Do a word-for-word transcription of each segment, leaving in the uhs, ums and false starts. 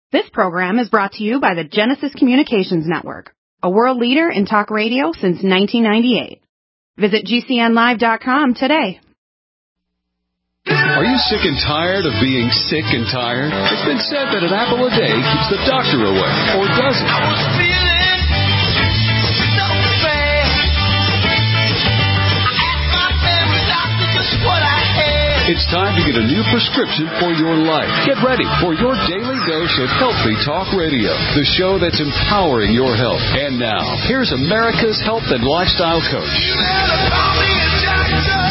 This program is brought to you by the Genesis Communications Network, a world leader in talk radio since nineteen ninety-eight. Visit G C N live dot com today. Are you sick and tired of being sick and tired? It's been said that an apple a day keeps the doctor away, or does it? I was feeling so bad. I asked my family doctor just what I had. It's time to get a new prescription for your life. Get ready for your daily dose of Healthy Talk Radio, the show that's empowering your health. And now, here's America's health and lifestyle coach. You better call me a doctor.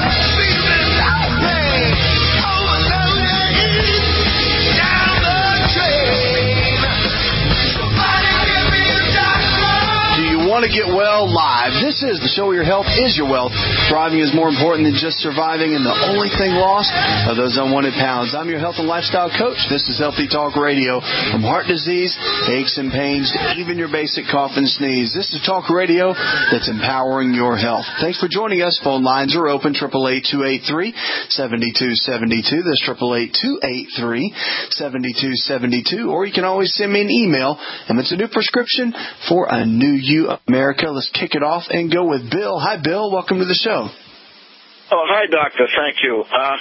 Want to get well live. This is the show where your health is your wealth. Thriving is more important than just surviving, and the only thing lost are those unwanted pounds. I'm your health and lifestyle coach. This is Healthy Talk Radio. From heart disease, aches and pains, to even your basic cough and sneeze. This is talk radio that's empowering your health. Thanks for joining us. Phone lines are open, eight eight eight, two eight three, seven two seven two. That's eight eight eight, two eight three, seven two seven two. Or you can always send me an email, and it's a new prescription for a new you. America. Let's kick it off and go with Bill. Hi, Bill. Welcome to the show. Oh, hi, Doctor. Thank you. Uh,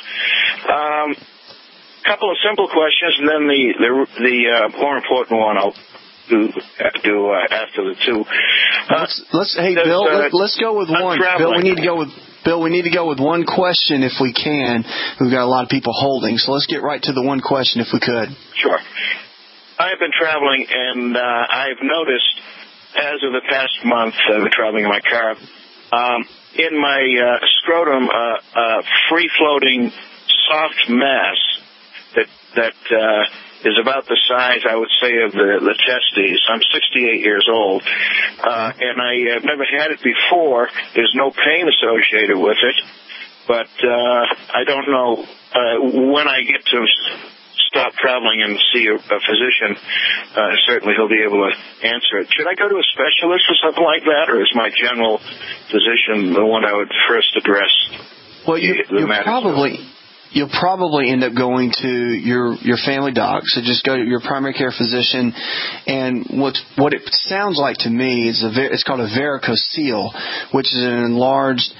um, couple of simple questions, and then the the, the uh, more important one I'll do, do uh, after the two. Uh, let's, let's hey, Bill. Uh, let, let's go with one. Bill, we need to go with Bill. We need to go with one question if we can. We've got a lot of people holding, so let's get right to the one question if we could. Sure. I've been traveling, and uh, I've noticed. As of the past month, I've been traveling in my car. Um, in my uh, scrotum, a uh, uh, free-floating soft mass that that uh, is about the size, I would say, of the, the testes. I'm sixty-eight years old, uh, and I have never had it before. There's no pain associated with it, but uh, I don't know uh, when I get to stop traveling and see a, a physician, uh, certainly he'll be able to answer it. Should I go to a specialist or something like that, or is my general physician the one I would first address? Well, you, the, the you'll probably you'll probably end up going to your your family doc. So just go to your primary care physician, and what what it sounds like to me is a it's called a varicocele, which is an enlarged.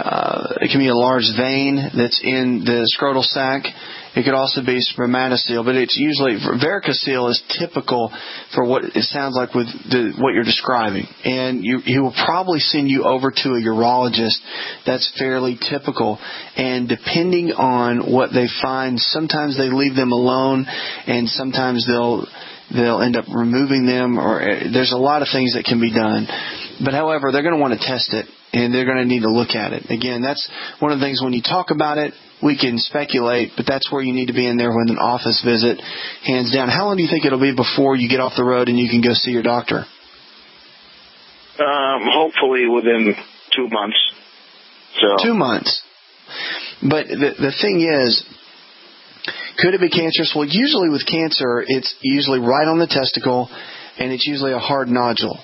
Uh, it can be a large vein that's in the scrotal sac. It could also be spermatocele, but it's usually varicocele is typical for what it sounds like with the, what you're describing. And you, he will probably send you over to a urologist. That's fairly typical. And depending on what they find, sometimes they leave them alone, and sometimes they'll they'll end up removing them. Or there's a lot of things that can be done. But however, they're going to want to test it, and they're going to need to look at it. Again, that's one of the things when you talk about it. We can speculate, but that's where you need to be in there with an office visit, hands down. How long do you think it'll be before you get off the road and you can go see your doctor? Um, hopefully within two months. So. Two months. But the the thing is, could it be cancerous? Well, usually with cancer, it's usually right on the testicle, and it's usually a hard nodule.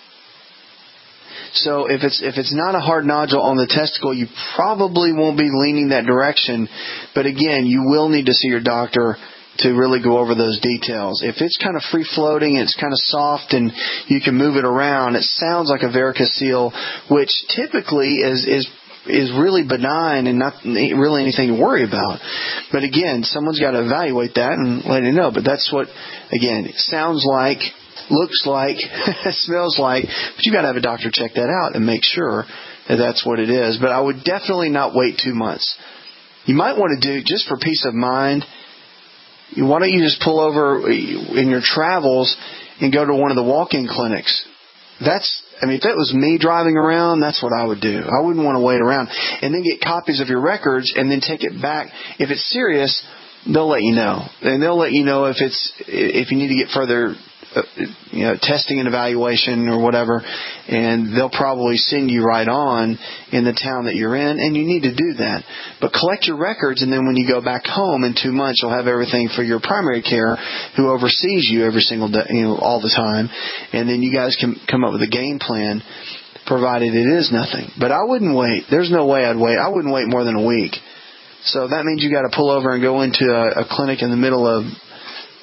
So if it's if it's not a hard nodule on the testicle, you probably won't be leaning that direction. But again, you will need to see your doctor to really go over those details. If it's kind of free-floating, it's kind of soft, and you can move it around, it sounds like a varicocele, which typically is is is really benign and not really anything to worry about. But again, someone's got to evaluate that and let you know. But that's what, again, it sounds like, looks like, smells like, but you got to have a doctor check that out and make sure that that's what it is. But I would definitely not wait two months. You might want to do, just for peace of mind, why don't you just pull over in your travels and go to one of the walk-in clinics? That's, I mean, if that was me driving around, that's what I would do. I wouldn't want to wait around. And then get copies of your records and then take it back. If it's serious, they'll let you know. And they'll let you know if it's, if you need to get further Uh, you know, testing and evaluation or whatever, and they'll probably send you right on in the town that you're in, and you need to do that. But collect your records, and then when you go back home in two months, you'll have everything for your primary care, who oversees you every single day, you know, all the time, and then you guys can come up with a game plan, provided it is nothing. But I wouldn't wait. There's no way I'd wait. I wouldn't wait more than a week. So that means you got to pull over and go into a, a clinic in the middle of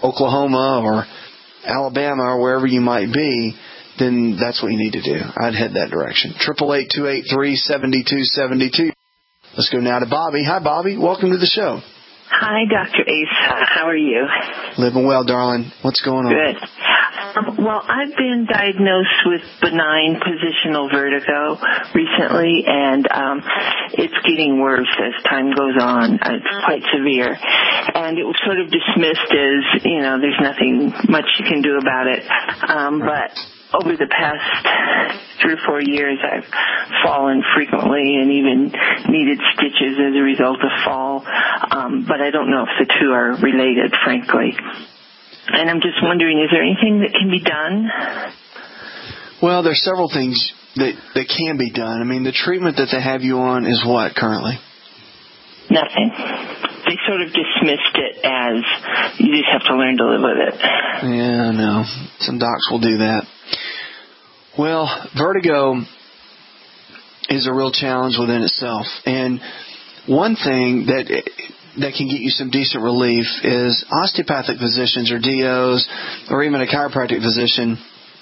Oklahoma or Alabama or wherever you might be, then that's what you need to do. I'd head that direction. Triple eight two eight three seven two seven two. Let's go now to Bobby. Hi, Bobby. Welcome to the show. Hi, Doctor Ace. How are you? Living well, darling. What's going on? Good. Um, well, I've been diagnosed with benign positional vertigo recently, and um, it's getting worse as time goes on. It's quite severe. And it was sort of dismissed as, you know, there's nothing much you can do about it. Um, but over the past three or four years, I've fallen frequently and even needed stitches as a result of fall. Um, but I don't know if the two are related, frankly. And I'm just wondering, is there anything that can be done? Well, there's several things that, that can be done. I mean, the treatment that they have you on is what currently? Nothing. They sort of dismissed it as you just have to learn to live with it. Yeah, no. Some docs will do that. Well, vertigo is a real challenge within itself. And one thing that that can get you some decent relief is osteopathic physicians or D Os or even a chiropractic physician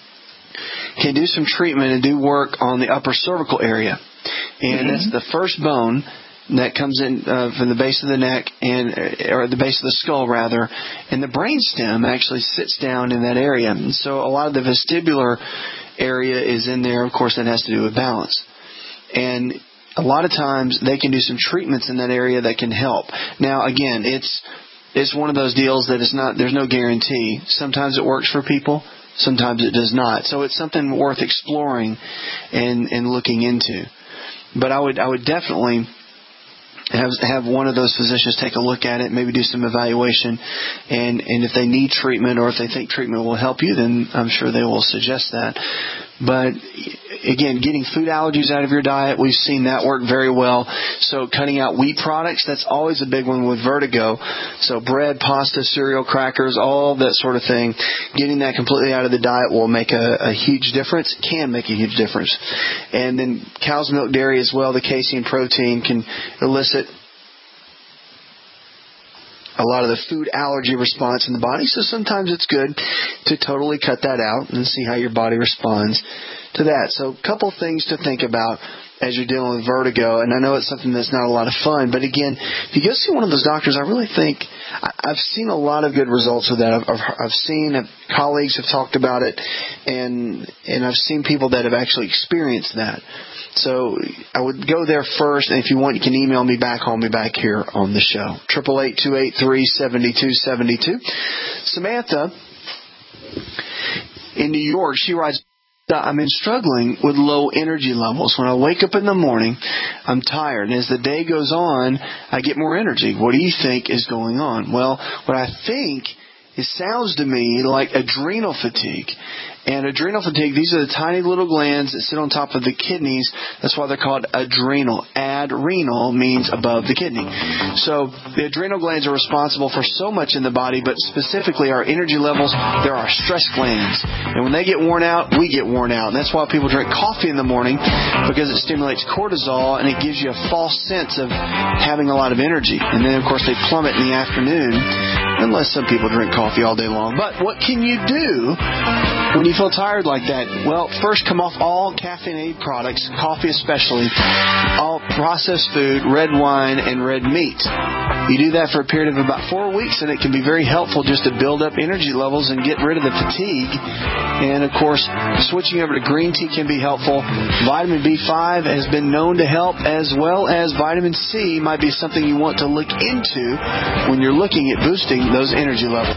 can do some treatment and do work on the upper cervical area. And mm-hmm. that's the first bone that comes in uh, from the base of the neck and or the base of the skull rather, and the brainstem actually sits down in that area. And so a lot of the vestibular area is in there. Of course, that has to do with balance. And a lot of times they can do some treatments in that area that can help. Now, again, it's it's one of those deals that it's not. There's no guarantee. Sometimes it works for people. Sometimes it does not. So it's something worth exploring and and looking into. But I would I would definitely have have one of those physicians take a look at it, maybe do some evaluation, and, and if they need treatment or if they think treatment will help you, then I'm sure they will suggest that. But again, getting food allergies out of your diet, we've seen that work very well. So cutting out wheat products, that's always a big one with vertigo. So bread, pasta, cereal, crackers, all that sort of thing. Getting that completely out of the diet will make a, a huge difference, can make a huge difference. And then cow's milk, dairy as well, the casein protein can elicit a lot of the food allergy response in the body. So sometimes it's good to totally cut that out and see how your body responds to that. So a couple things to think about as you're dealing with vertigo. And I know it's something that's not a lot of fun, but again, if you go see one of those doctors, I really think I've seen a lot of good results with that. I've, I've, I've seen colleagues have talked about it, and and I've seen people that have actually experienced that. So I would go there first, and if you want, you can email me back, call me back here on the show. triple eight two eight three seven two seven two. Samantha in New York, she writes, I've been struggling with low energy levels. When I wake up in the morning, I'm tired. And as the day goes on, I get more energy. What do you think is going on? Well, what I think, it sounds to me like adrenal fatigue. And adrenal fatigue, these are the tiny little glands that sit on top of the kidneys. That's why they're called adrenal. Adrenal means above the kidney. So the adrenal glands are responsible for so much in the body, but specifically our energy levels, there are stress glands. And when they get worn out, we get worn out. And that's why people drink coffee in the morning, because it stimulates cortisol and it gives you a false sense of having a lot of energy. And then, of course, they plummet in the afternoon, unless some people drink coffee all day long. But what can you do when you feel tired like that? Well, first, come off all caffeinated products, coffee especially, all processed food, red wine, and red meat. You do that for a period of about four weeks, and it can be very helpful just to build up energy levels and get rid of the fatigue. And, of course, switching over to green tea can be helpful. Vitamin B five has been known to help, as well as vitamin C might be something you want to look into when you're looking at boosting those energy levels.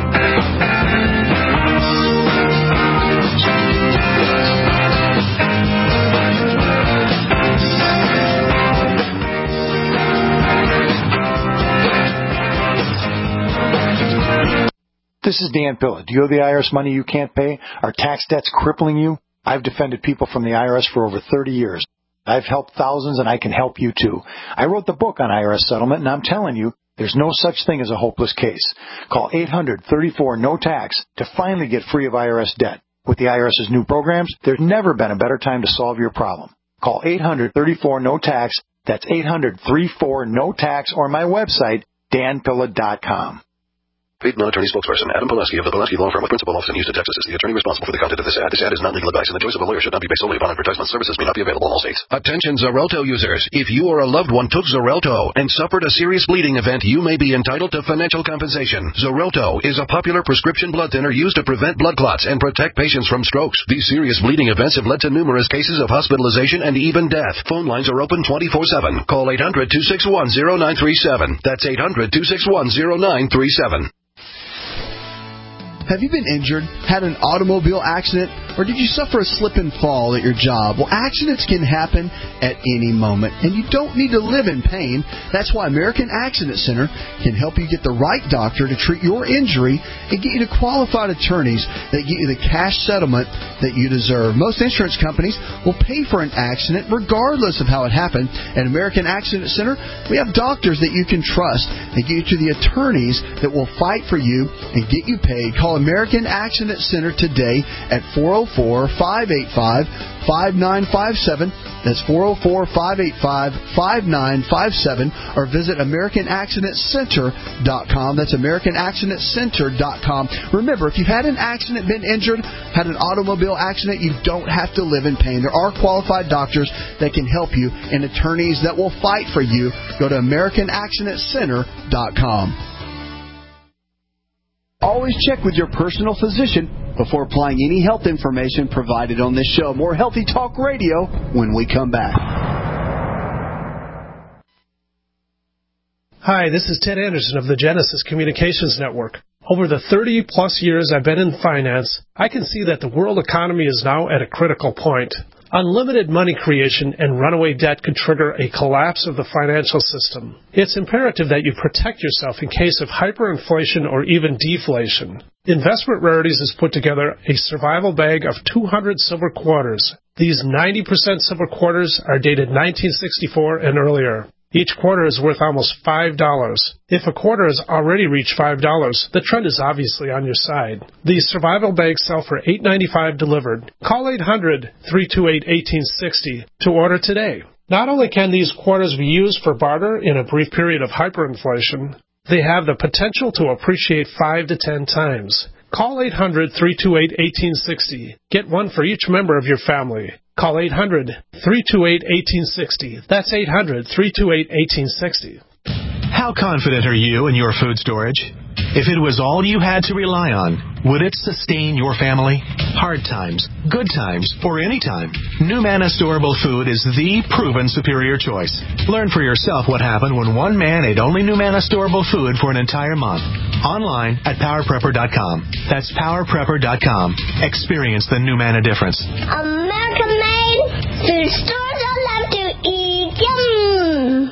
This is Dan Pilla. Do you owe the I R S money you can't pay? Are tax debts crippling you? I've defended people from the I R S for over thirty years. I've helped thousands, and I can help you too. I wrote the book on I R S settlement, and I'm telling you, there's no such thing as a hopeless case. Call eight hundred thirty-four no tax to finally get free of I R S debt. With the IRS's new programs, there's never been a better time to solve your problem. Call eight hundred thirty-four no tax. That's eight hundred thirty-four no tax, or my website, dan pilla dot com. Paid non-attorney spokesperson Adam Pulaski of the Pulaski Law Firm with principal office in Houston, Texas is the attorney responsible for the content of this ad. This ad is not legal advice, and the choice of a lawyer should not be based solely upon advertisement. Services may not be available in all states. Attention Xarelto users. If you or a loved one took Xarelto and suffered a serious bleeding event, you may be entitled to financial compensation. Xarelto is a popular prescription blood thinner used to prevent blood clots and protect patients from strokes. These serious bleeding events have led to numerous cases of hospitalization and even death. Phone lines are open twenty-four seven. Call eight hundred, two six one, zero nine three seven. That's eight hundred, two six one, zero nine three seven. Have you been injured, had an automobile accident, or did you suffer a slip and fall at your job? Well, accidents can happen at any moment, and you don't need to live in pain. That's why American Accident Center can help you get the right doctor to treat your injury and get you to qualified attorneys that get you the cash settlement that you deserve. Most insurance companies will pay for an accident regardless of how it happened. At American Accident Center, we have doctors that you can trust and get you to the attorneys that will fight for you and get you paid. Call American Accident Center today at four oh four, five eight five, five nine five seven. That's four oh four, five eight five, five nine five seven. Or visit American Accident Center dot com. That's American Accident Center dot com. Remember, if you've had an accident, been injured, had an automobile accident, you don't have to live in pain. There are qualified doctors that can help you and attorneys that will fight for you. Go to American Accident Center dot com. Always check with your personal physician before applying any health information provided on this show. More Healthy Talk Radio when we come back. Hi, this is Ted Anderson of the Genesis Communications Network. Over the thirty-plus years I've been in finance, I can see that the world economy is now at a critical point. Unlimited money creation and runaway debt could trigger a collapse of the financial system. It's imperative that you protect yourself in case of hyperinflation or even deflation. Investment Rarities has put together a survival bag of two hundred silver quarters. These ninety percent silver quarters are dated nineteen sixty-four and earlier. Each quarter is worth almost five dollars. If a quarter has already reached five dollars, the trend is obviously on your side. These survival bags sell for eight ninety-five delivered. Call eight hundred, three two eight, one eight six zero to order today. Not only can these quarters be used for barter in a brief period of hyperinflation, they have the potential to appreciate five to ten times. Call eight hundred, three two eight, one eight six zero. Get one for each member of your family. Call eight hundred, three two eight, one eight six zero. That's eight hundred, three two eight, one eight six zero. How confident are you in your food storage? If it was all you had to rely on, would it sustain your family? Hard times, good times, or any time, NuManna Storable Food is the proven superior choice. Learn for yourself what happened when one man ate only NuManna Storable Food for an entire month. Online at power prepper dot com. That's power prepper dot com. Experience the NuManna difference. American made food stores I love to eat. Yum!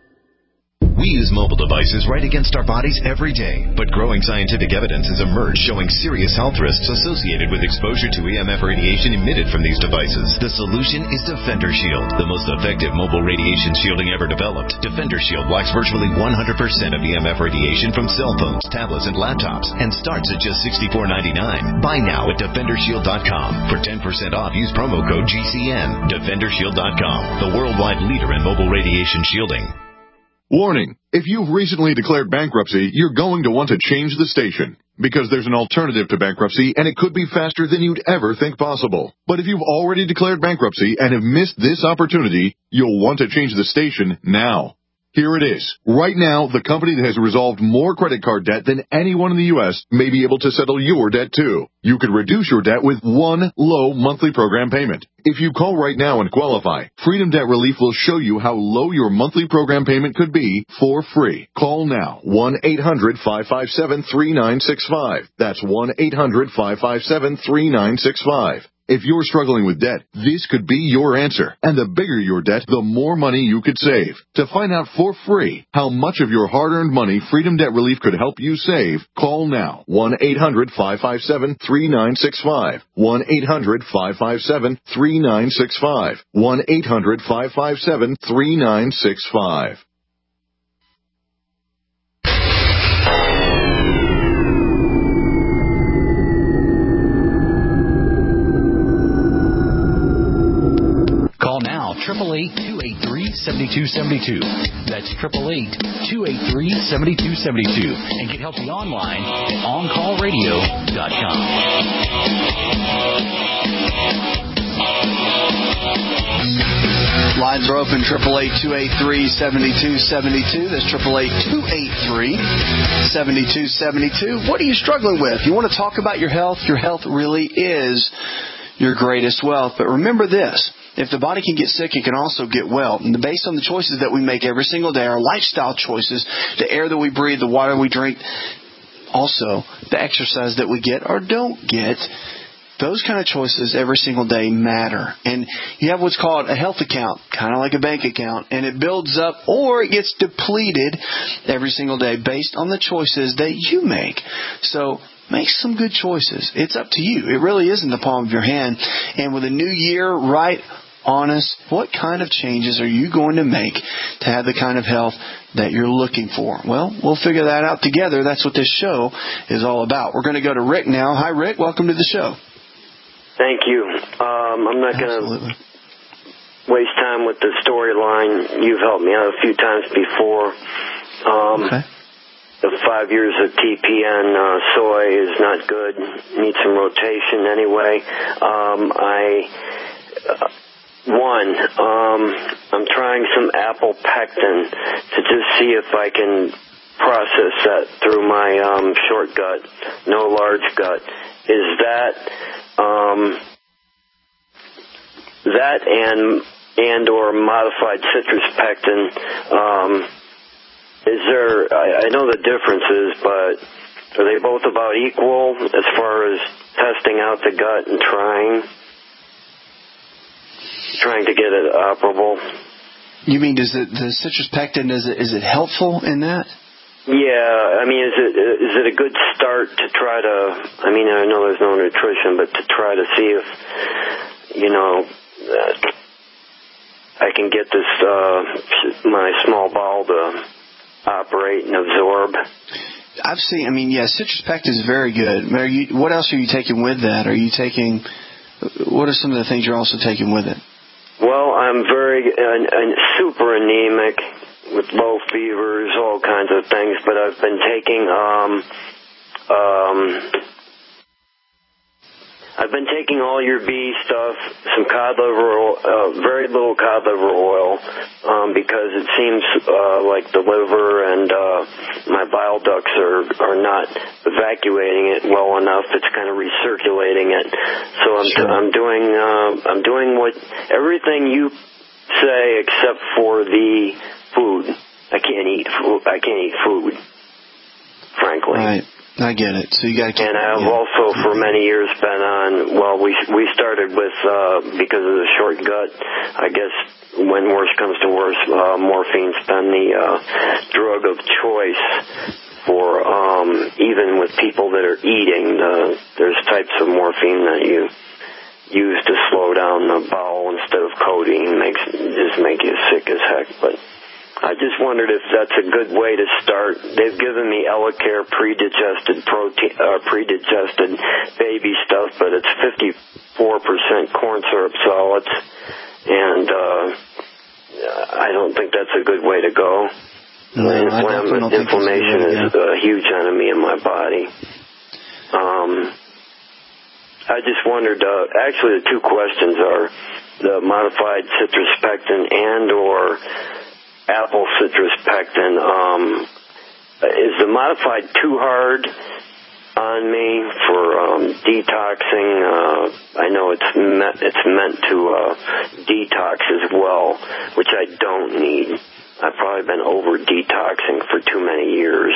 We use mobile devices right against our bodies every day, but growing scientific evidence has emerged showing serious health risks associated with exposure to E M F radiation emitted from these devices. The solution is Defender Shield, the most effective mobile radiation shielding ever developed. Defender Shield blocks virtually one hundred percent of E M F radiation from cell phones, tablets, and laptops, and starts at just sixty-four ninety-nine. Buy now at defender shield dot com. For ten percent off, use promo code G C N. defender shield dot com, the worldwide leader in mobile radiation shielding. Warning, if you've recently declared bankruptcy, you're going to want to change the station, because there's an alternative to bankruptcy and it could be faster than you'd ever think possible. But if you've already declared bankruptcy and have missed this opportunity, you'll want to change the station now. Here it is. Right now, the company that has resolved more credit card debt than anyone in the U S may be able to settle your debt too. You could reduce your debt with one low monthly program payment. If you call right now and qualify, Freedom Debt Relief will show you how low your monthly program payment could be for free. Call now, one eight hundred, five five seven, three nine six five. That's one eight hundred, five five seven, three nine six five. If you're struggling with debt, this could be your answer. And the bigger your debt, the more money you could save. To find out for free how much of your hard-earned money Freedom Debt Relief could help you save, call now. one eight hundred, five five seven, three nine six five. one eight hundred, five five seven, three nine six five. one eight hundred, five five seven, three nine six five. Call now, eight eight eight, two eight three, seven two seven two. That's eight eight eight, two eight three, seven two seven two. And get help online at on call radio dot com. Lines are open, eight eight eight, two eight three, seven two seven two. That's eight eight eight, two eight three, seven two seven two. What are you struggling with? You want to talk about your health? Your health really is your greatest wealth. But remember this. If the body can get sick, it can also get well. And based on the choices that we make every single day, our lifestyle choices, the air that we breathe, the water we drink, also the exercise that we get or don't get, those kind of choices every single day matter. And you have what's called a health account, kind of like a bank account, and it builds up or it gets depleted every single day based on the choices that you make. So make some good choices. It's up to you. It really is in the palm of your hand. And with a new year right on us, what kind of changes are you going to make to have the kind of health that you're looking for? Well, we'll figure that out together. That's what this show is all about. We're going to go to Rick now. Hi, Rick. Welcome to the show. Thank you. Um, I'm not going to waste time with the storyline. You've helped me out a few times before. Um, okay. The five years of T P N uh, soy is not good. Needs some rotation anyway. Um, I uh, one. Um, I'm trying some apple pectin to just see if I can process that through my um, short gut, no large gut. Is that um, that and and or modified citrus pectin? Um, Is there, I, I know the differences, but are they both about equal as far as testing out the gut and trying, trying to get it operable? You mean, does it, the citrus pectin, is it, is it helpful in that? Yeah, I mean, is it is it a good start to try to, I mean, I know there's no nutrition, but to try to see if, you know, uh, I can get this, uh, my small bowel to operate and absorb. I've seen, I mean, yeah, citrus pectin is very good. Are you, what else are you taking with that? Are you taking, what are some of the things you're also taking with it? Well, I'm very, uh, uh, super anemic with low fevers, all kinds of things, but I've been taking, um, um, I've been taking all your B stuff, some cod liver oil, uh, very little cod liver oil, um, because it seems uh, like the liver and uh, my bile ducts are are not evacuating it well enough. It's kind of recirculating it. So I'm sure. I'm doing uh, I'm doing what everything you say except for the food. I can't eat food. I can't eat food, frankly. Right. I get it. So you got to keep. And I've yeah. also for many years been on. Well, we we started with uh, because of the short gut. I guess when worse comes to worse, uh, morphine's been the uh, drug of choice for um, even with people that are eating. Uh, there's types of morphine that you use to slow down the bowel instead of codeine. Makes just make you sick as heck, but. I just wondered if that's a good way to start. They've given me Elecare pre-digested protein, uh, pre-digested baby stuff, but it's fifty-four percent corn syrup solids, and uh, I don't think that's a good way to go. No, Inflamm- inflammation is a huge enemy in my body. Um, I just wondered. Uh, actually, the two questions are the modified citrus pectin and or apple citrus pectin. Um, is the modified too hard on me for um, detoxing? Uh, I know it's meant, it's meant to uh, detox as well, which I don't need. I've probably been over detoxing for too many years.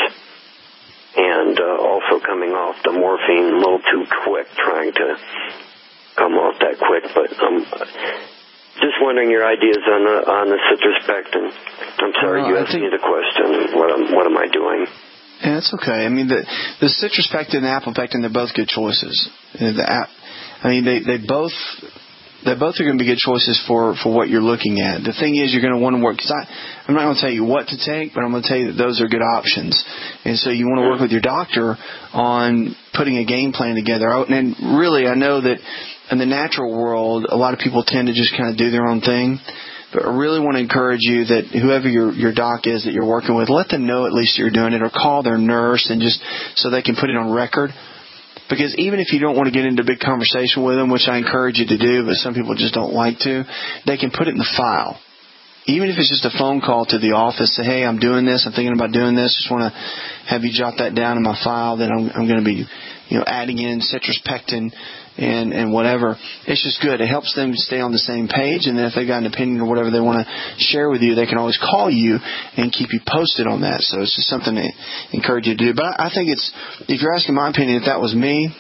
And uh, also coming off the morphine a little too quick, trying to come off that quick. But um, just wondering your ideas on the on the citrus pectin. I'm sorry, well, you asked think, me the question. What am, what am I doing? Yeah, that's okay. I mean, the the citrus pectin and the apple pectin, they're both good choices. The app, I mean, they they both they both are going to be good choices for, for what you're looking at. The thing is, you're going to want to work. Cause I, I'm not going to tell you what to take, but I'm going to tell you that those are good options. And so you want to work with your doctor on putting a game plan together. And really, I know that in the natural world, a lot of people tend to just kind of do their own thing. But I really want to encourage you that whoever your your doc is that you're working with, let them know at least you're doing it, or call their nurse and just so they can put it on record. Because even if you don't want to get into a big conversation with them, which I encourage you to do, but some people just don't like to, they can put it in the file. Even if it's just a phone call to the office, say, hey, I'm doing this, I'm thinking about doing this, just want to have you jot that down in my file that I'm, I'm going to be, you know, adding in citrus pectin and, and whatever. It's just good. It helps them stay on the same page, and then if they've got an opinion or whatever they want to share with you, they can always call you and keep you posted on that. So it's just something to encourage you to do. But I, I think it's, if you're asking my opinion, if that was me,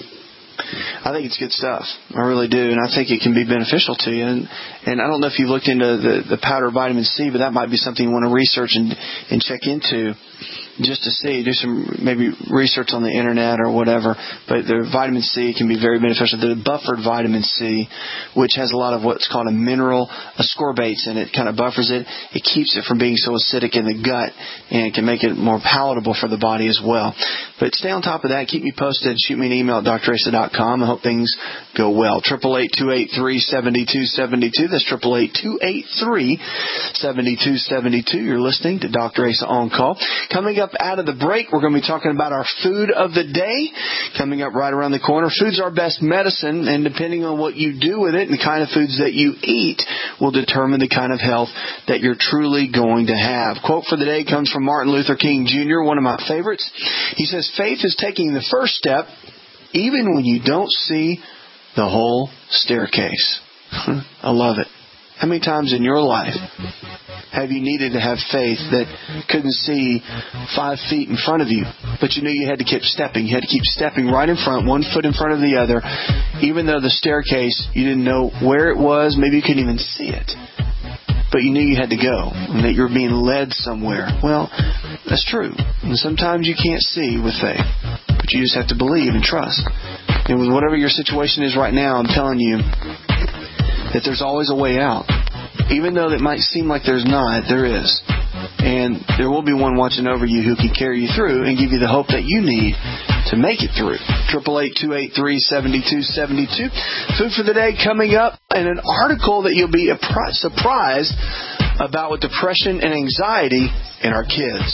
I think it's good stuff. I really do, and I think it can be beneficial to you. And, and I don't know if you've looked into the, the powder vitamin C, but that might be something you want to research and, and check into just to see. Do some maybe research on the internet or whatever. But the vitamin C can be very beneficial. The buffered vitamin C, which has a lot of what's called a mineral ascorbates in it, kind of buffers it. It keeps it from being so acidic in the gut, and it can make it more palatable for the body as well. But stay on top of that. Keep me posted. Shoot me an email at d r asa dot com. I hope things go well. eight eight eight, two eight three, seven two seven two. That's eight eight eight, two eight three, seven two seven two. You're listening to Doctor Asa On Call. Coming up out of the break, we're going to be talking about our food of the day. Coming up right around the corner. Food's our best medicine, and depending on what you do with it and the kind of foods that you eat will determine the kind of health that you're truly going to have. Quote for the day comes from Martin Luther King Junior, one of my favorites. He says, faith is taking the first step even when you don't see the whole staircase. I love it. How many times in your life have you needed to have faith that couldn't see five feet in front of you, but you knew you had to keep stepping? You had to keep stepping right in front, one foot in front of the other, even though the staircase, you didn't know where it was. Maybe you couldn't even see it, but you knew you had to go and that you were being led somewhere. Well, that's true. And sometimes you can't see with faith, but you just have to believe and trust. And with whatever your situation is right now, I'm telling you that there's always a way out. Even though it might seem like there's not, there is. And there will be one watching over you who can carry you through and give you the hope that you need to make it through. eight eight eight, two eight three, seven two seven two. Food for the day coming up, and an article that you'll be surprised about with depression and anxiety in our kids.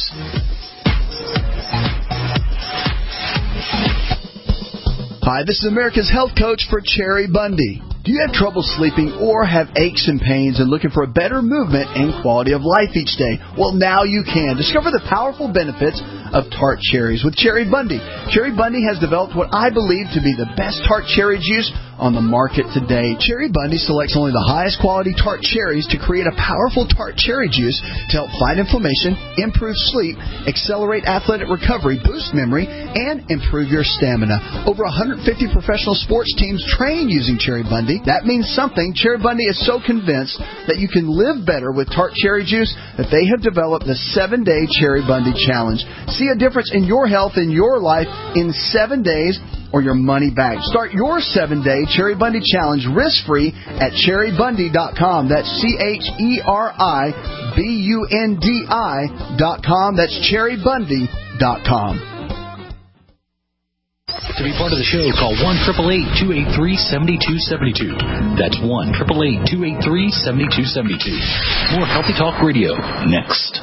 Hi, this is America's Health Coach for Cherry Bundy. Do you have trouble sleeping or have aches and pains and looking for a better movement and quality of life each day? Well, now you can. Discover the powerful benefits of tart cherries with Cherry Bundy. Cherry Bundy has developed what I believe to be the best tart cherry juice on the market today. Cherry Bundy selects only the highest quality tart cherries to create a powerful tart cherry juice to help fight inflammation, improve sleep, accelerate athletic recovery, boost memory, and improve your stamina. Over one hundred fifty professional sports teams train using Cherry Bundy. That means something. Cherry Bundy is so convinced that you can live better with tart cherry juice that they have developed the seven-day Cherry Bundy Challenge. See a difference in your health in your life in seven days or your money back. Start your seven-day Cherry Bundy Challenge risk-free at cherry bundy dot com. That's C H E R I B U N D I dot com. That's cherry bundy dot com. To be part of the show, call one eight eight eight, two eight three, seven two seven two. That's one eight eight eight, two eight three, seven two seven two. More Healthy Talk Radio next.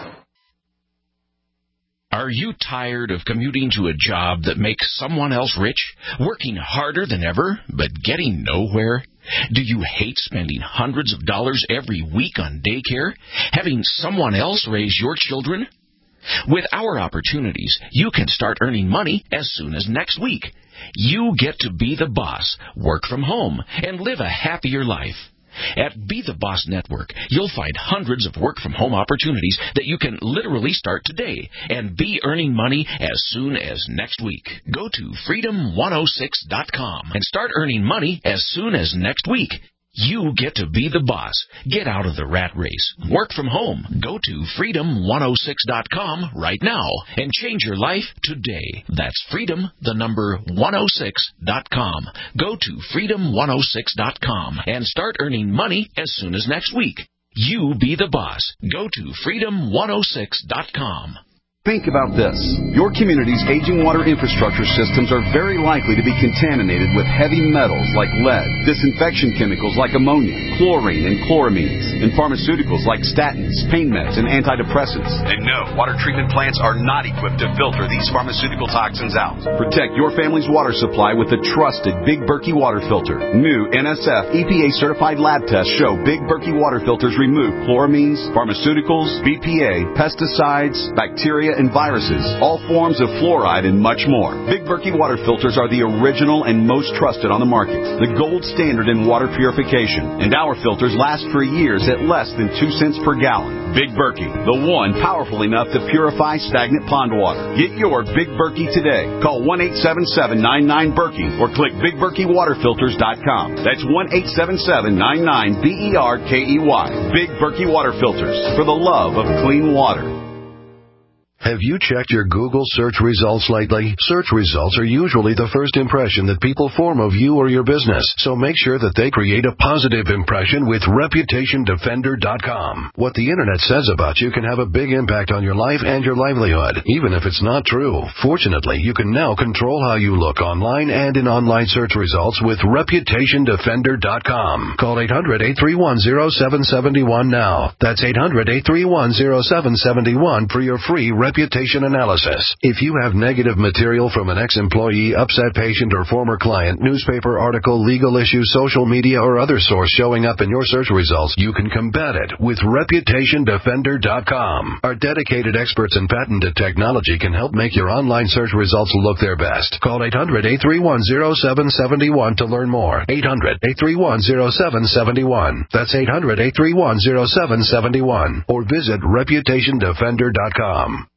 Are you tired of commuting to a job that makes someone else rich, working harder than ever, but getting nowhere? Do you hate spending hundreds of dollars every week on daycare, having someone else raise your children? With our opportunities, you can start earning money as soon as next week. You get to be the boss, work from home, and live a happier life. At Be the Boss Network, you'll find hundreds of work-from-home opportunities that you can literally start today and be earning money as soon as next week. Go to freedom one oh six dot com and start earning money as soon as next week. You get to be the boss. Get out of the rat race. Work from home. Go to freedom one oh six dot com right now and change your life today. That's freedom, the number one oh six dot com. Go to freedom one oh six dot com and start earning money as soon as next week. You be the boss. Go to freedom one oh six dot com. Think about this. Your community's aging water infrastructure systems are very likely to be contaminated with heavy metals like lead, disinfection chemicals like ammonia, chlorine, and chloramines. and pharmaceuticals like statins, pain meds, and antidepressants. And no, water treatment plants are not equipped to filter these pharmaceutical toxins out. Protect your family's water supply with the trusted Big Berkey water filter. New N S F E P A-certified lab tests show Big Berkey water filters remove chloramines, pharmaceuticals, B P A, pesticides, bacteria, and viruses, all forms of fluoride, and much more. Big Berkey water filters are the original and most trusted on the market, the gold standard in water purification, and our filters last for years at less than two cents per gallon. Big Berkey, the one powerful enough to purify stagnant pond water. Get your Big Berkey today. Call one eight seven seven, nine nine, Berkey or click big berkey water filters dot com. That's one eight seven seven, nine nine, B E R K E Y. Big Berkey water filters, for the love of clean water. Have you checked your Google search results lately? Search results are usually the first impression that people form of you or your business, so make sure that they create a positive impression with reputation defender dot com. What the internet says about you can have a big impact on your life and your livelihood, even if it's not true. Fortunately, you can now control how you look online and in online search results with reputation defender dot com. Call eight hundred, eight three one, zero seven seven one now. That's eight hundred, eight three one, zero seven seven one for your free reputation analysis. If you have negative material from an ex-employee, upset patient, or former client, newspaper article, legal issue, social media, or other source showing up in your search results, you can combat it with reputation defender dot com. Our dedicated experts in patented technology can help make your online search results look their best. Call eight hundred, eight three one, zero seven seven one to learn more. eight hundred, eight three one, zero seven seven one. That's eight hundred, eight three one, zero seven seven one. Or visit reputation defender dot com.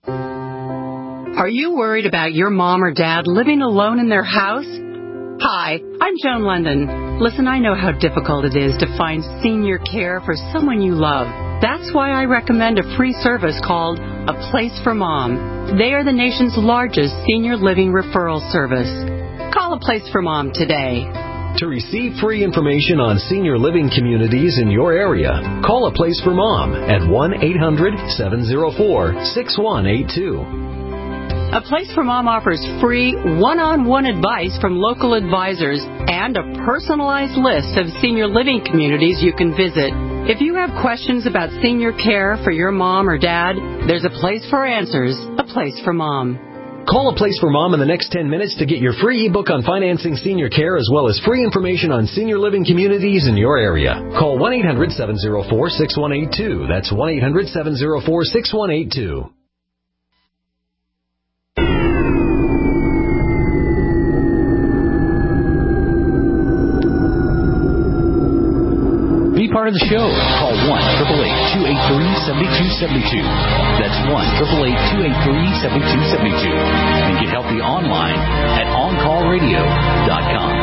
Are you worried about your mom or dad living alone in their house? Hi, I'm Joan London. Listen, I know how difficult it is to find senior care for someone you love. That's why I recommend a free service called A Place for Mom. They are the nation's largest senior living referral service. Call A Place for Mom today. To receive free information on senior living communities in your area, call A Place for Mom at one eight hundred, seven oh four, six one eight two. A Place for Mom offers free one-on-one advice from local advisors and a personalized list of senior living communities you can visit. If you have questions about senior care for your mom or dad, there's a place for answers, A Place for Mom. Call A Place for Mom in the next ten minutes to get your free ebook on financing senior care as well as free information on senior living communities in your area. Call one eight hundred, seven oh four, six one eight two. That's one eight hundred, seven oh four, six one eight two. Be part of the show. Call one, eight eight eight, two eight three, seven two seven two. That's one, eight eight eight, two eight three, seven two seven two. And get healthy online at on call radio dot com.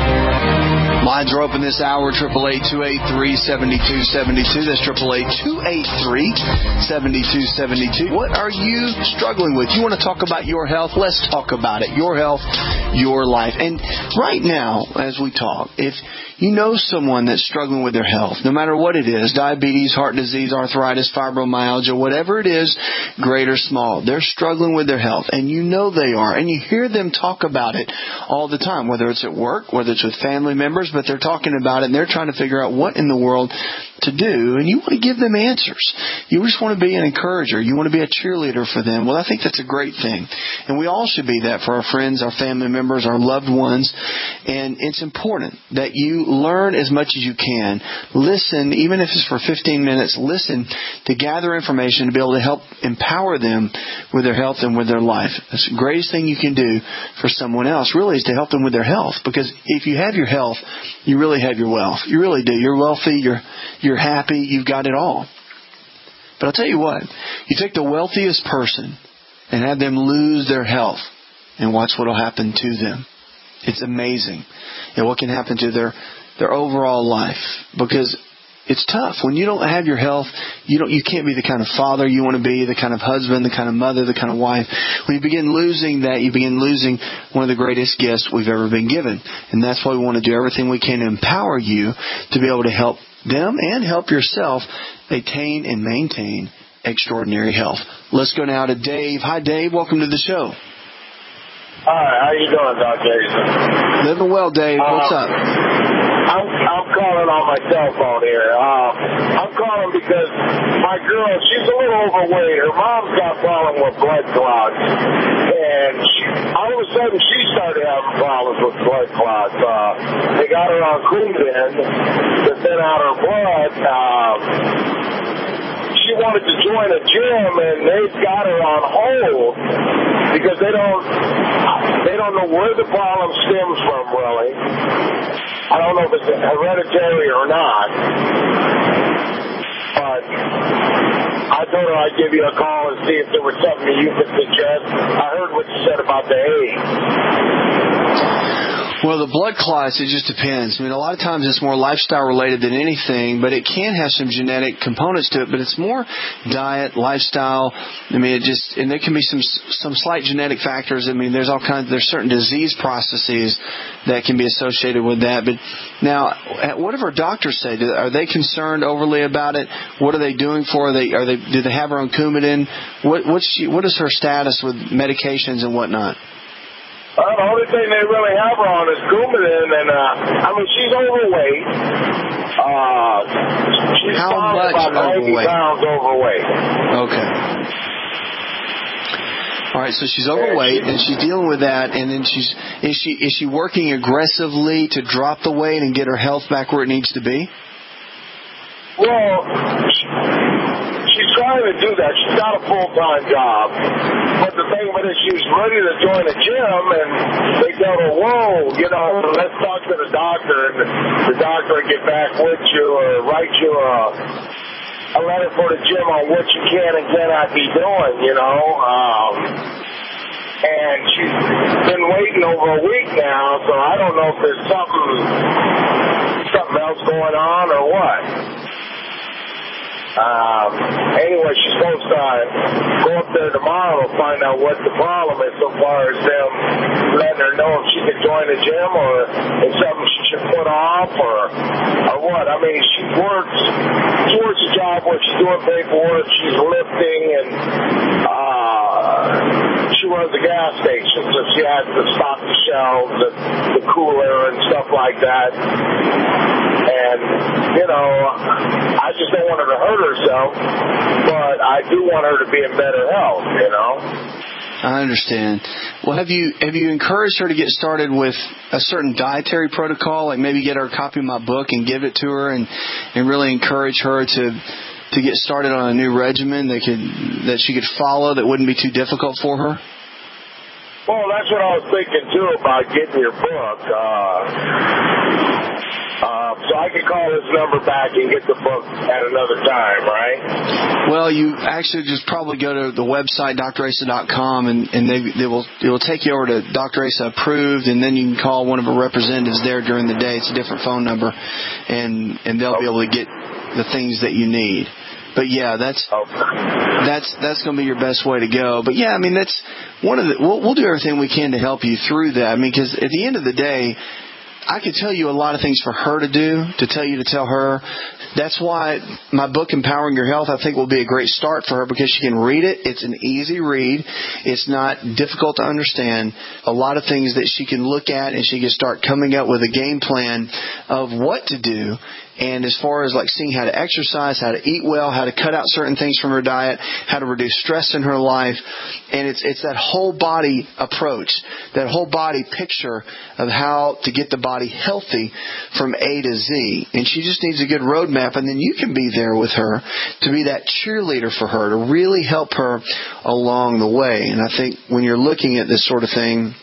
Lines are open this hour, eight eight eight, two eight three, seven two seven two. That's eight eight eight, two eight three, seven two seven two. What are you struggling with? You want to talk about your health? Let's talk about it. Your health, your life. And right now, as we talk, if you know someone that's struggling with their health, no matter what it is, diabetes, heart disease, arthritis, fibromyalgia, whatever it is, great or small, they're struggling with their health, and you know they are, and you hear them talk about it all the time, whether it's at work, whether it's with family members, but they're talking about it, and they're trying to figure out what in the world to do, and you want to give them answers. You just want to be an encourager. You want to be a cheerleader for them. Well, I think that's a great thing, and we all should be that for our friends, our family members, our loved ones, and it's important that you learn as much as you can. Listen, even if it's for fifteen minutes, listen to gather information to be able to help empower them with their health and with their life. That's the greatest thing you can do for someone else, really, is to help them with their health. Because if you have your health, you really have your wealth. You really do. You're wealthy, you're, you're happy, you've got it all. But I'll tell you what, you take the wealthiest person and have them lose their health, and watch what will happen to them. It's amazing. And what can happen to their their overall life, because it's tough when you don't have your health. You don't. You can't be the kind of father you want to be, the kind of husband, the kind of mother, the kind of wife. When you begin losing that, you begin losing one of the greatest gifts we've ever been given, and that's why we want to do everything we can to empower you to be able to help them and help yourself attain and maintain extraordinary health. Let's go now to Dave. Hi, Dave. Welcome to the show. Hi, how you doing, Doctor Jason? Living well, Dave. What's uh, up? I'm I'm calling on my cell phone here. Uh, I'm calling because my girl, she's a little overweight. Her mom's got a problem with blood clots. And she, all of a sudden, she started having problems with blood clots. Uh, they got her on Coumadin to thin out her blood. Uh, she wanted to join a gym, and they've got her on hold because they don't they don't know where the problem stems from, really. I don't know if it's hereditary or not. But I told her I'd give you a call and see if there was something that you could suggest. I heard what you said about the age. Well, the blood clots, it just depends. I mean, a lot of times it's more lifestyle related than anything, but it can have some genetic components to it, but it's more diet, lifestyle. I mean, it just, and there can be some some slight genetic factors. I mean, there's all kinds, there's certain disease processes that can be associated with that. But now, what do our doctors say? Are they concerned overly about it? What are they doing for her? Are they, are they, do they have her on Coumadin? What, what's she, what is her status with medications and whatnot? Uh, the only thing they really have her on is Coumadin, and uh, I mean, she's overweight. Uh, she's How probably much about ninety overweight? pounds overweight. Okay. All right, so she's overweight, and she's dealing with that, and then she's is she is she working aggressively to drop the weight and get her health back where it needs to be? Well, she's trying to do that. She's got a full-time job. But the thing about it, she's ready to join a gym, and they tell her, whoa, you know, let's talk to the doctor, and the doctor will get back with you or write you a, a letter for the gym on what you can and cannot be doing, you know. Um, and she's been waiting over a week now, so I don't know if there's something, something else going on or what. Um, anyway, she's supposed to uh, go up there tomorrow and find out what the problem is so far as them letting her know if she can join the gym or if something she should put off or or what. I mean, she works, she works a job where she's doing paperwork, she's lifting, and uh, she runs a gas station, so she has to stock the shelves, the, the cooler, and stuff like that. And, you know, I just don't want her to hurt herself, but I do want her to be in better health, you know. I understand. Well, have you have you encouraged her to get started with a certain dietary protocol, like maybe get her a copy of my book and give it to her, and, and really encourage her to to get started on a new regimen that could that she could follow that wouldn't be too difficult for her? Well, that's what I was thinking too about getting your book. Uh, Uh, so I can call this number back and get the book at another time, right? Well, you actually just probably go to the website, D R Asa dot com, and, and they, they will it will take you over to Doctor Asa Approved, and then you can call one of our representatives there during the day. It's a different phone number, and, and they'll be able to get the things that you need. But yeah, that's that's that's going to be your best way to go. But yeah, I mean, that's one of the. We'll, we'll do everything we can to help you through that. I mean, because at the end of the day, I could tell you a lot of things for her to do, to tell you to tell her. That's why my book, Empowering Your Health, I think will be a great start for her because she can read it. It's an easy read. It's not difficult to understand. A lot of things that she can look at, and she can start coming up with a game plan of what to do. And as far as like seeing how to exercise, how to eat well, how to cut out certain things from her diet, how to reduce stress in her life, and it's it's that whole body approach, that whole body picture of how to get the body healthy from A to Z. And she just needs a good roadmap, and then you can be there with her to be that cheerleader for her, to really help her along the way. And I think when you're looking at this sort of thing,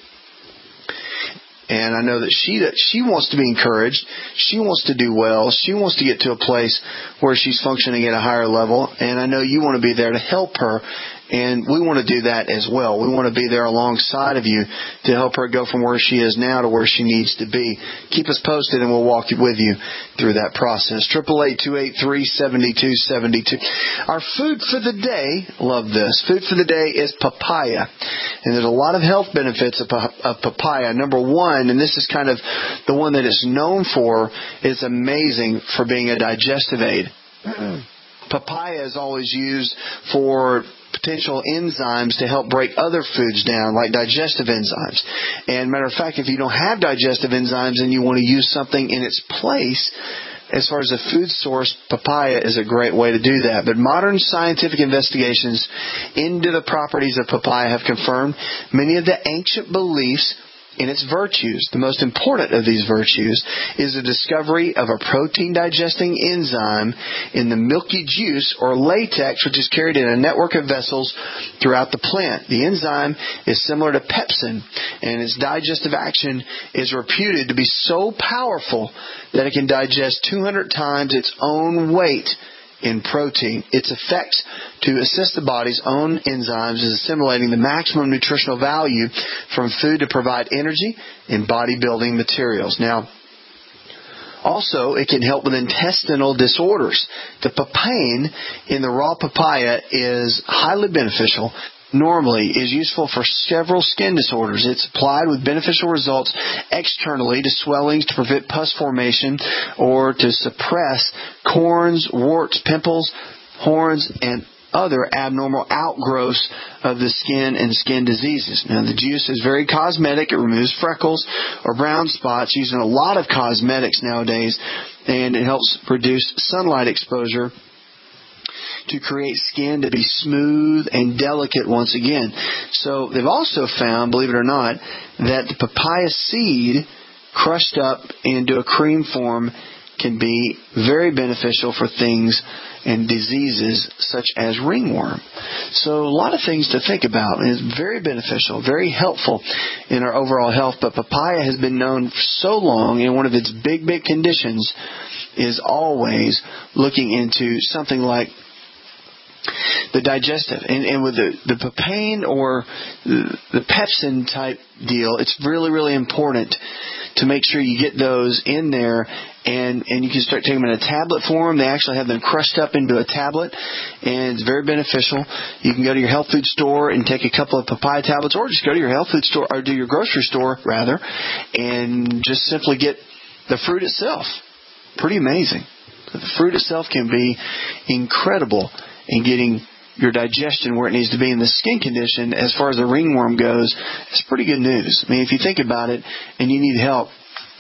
and I know that she that she wants to be encouraged. She wants to do well. She wants to get to a place where she's functioning at a higher level. And I know you want to be there to help her. And we want to do that as well. We want to be there alongside of you to help her go from where she is now to where she needs to be. Keep us posted, and we'll walk with you through that process. eight eight eight, two eight three, seven two seven two. Our food for the day, love this, food for the day is papaya. And there's a lot of health benefits of, of papaya. Number one, and this is kind of the one that it's known for, is amazing for being a digestive aid. Papaya is always used for potential enzymes to help break other foods down, like digestive enzymes. And matter of fact, if you don't have digestive enzymes and you want to use something in its place, as far as a food source, papaya is a great way to do that. But modern scientific investigations into the properties of papaya have confirmed many of the ancient beliefs in its virtues. The most important of these virtues is the discovery of a protein-digesting enzyme in the milky juice or latex, which is carried in a network of vessels throughout the plant. The enzyme is similar to pepsin, and its digestive action is reputed to be so powerful that it can digest two hundred times its own weight in protein. Its effects to assist the body's own enzymes is assimilating the maximum nutritional value from food to provide energy and bodybuilding materials. Now, also, it can help with intestinal disorders. The papain in the raw papaya is highly beneficial. Normally is useful for several skin disorders. It's applied with beneficial results externally to swellings to prevent pus formation or to suppress corns, warts, pimples, horns, and other abnormal outgrowths of the skin and skin diseases. Now, the juice is very cosmetic. It removes freckles or brown spots using a lot of cosmetics nowadays, and it helps reduce sunlight exposure to create skin to be smooth and delicate once again. So they've also found, believe it or not, that the papaya seed crushed up into a cream form can be very beneficial for things and diseases such as ringworm. So a lot of things to think about. It's very beneficial, very helpful in our overall health. But papaya has been known for so long, and one of its big, big conditions is always looking into something like the digestive. And, and with the, the papain or the, the pepsin type deal, it's really, really important to make sure you get those in there, and, and you can start taking them in a tablet form. They actually have them crushed up into a tablet, and it's very beneficial. You can go to your health food store and take a couple of papaya tablets, or just go to your health food store, or do your grocery store, rather, and just simply get the fruit itself. Pretty amazing. The fruit itself can be incredible in getting your digestion where it needs to be. In the skin condition, as far as the ringworm goes, it's pretty good news. I mean, if you think about it and you need help,